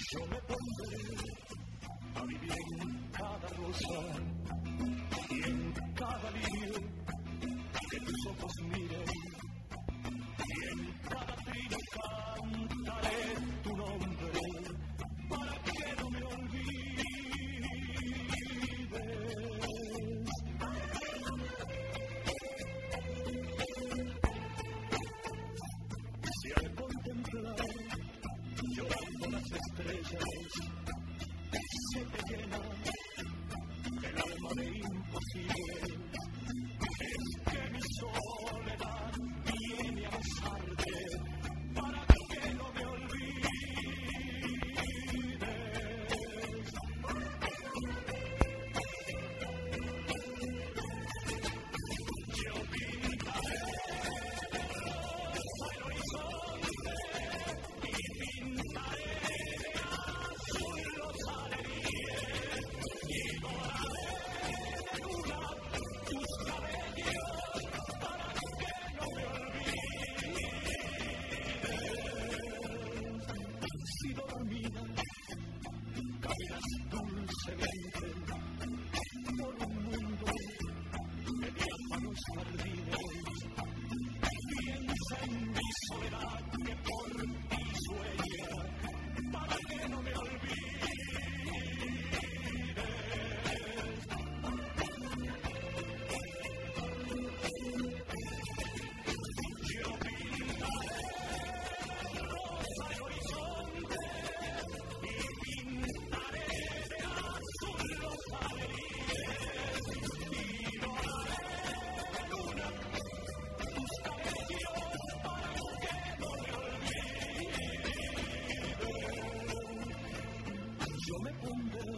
Yo me pondré a vivir en cada rosa y en cada lirio que tus ojos miren, y en cada trino cantaré tu nombre para que no me olvides. Si al contemplar llorando las estrellas se te llena el alma de imposible, es que mi soledad viene a besarte para que no me olvides. Yo pintaré rosa el horizonte y pintaré de azul los alegrías y doraré de luna tus cabellos para que no me olvides. Si dormida caminas dulcemente por un mundo de diáfanos jardines, piensa en mi soledad que por ti sueña para que no me olvides. Yo pintaré rosa el horizonte y pintaré de azul los alegrías y doraré de luna tus cabellos para que no me olvides. Yo me pondré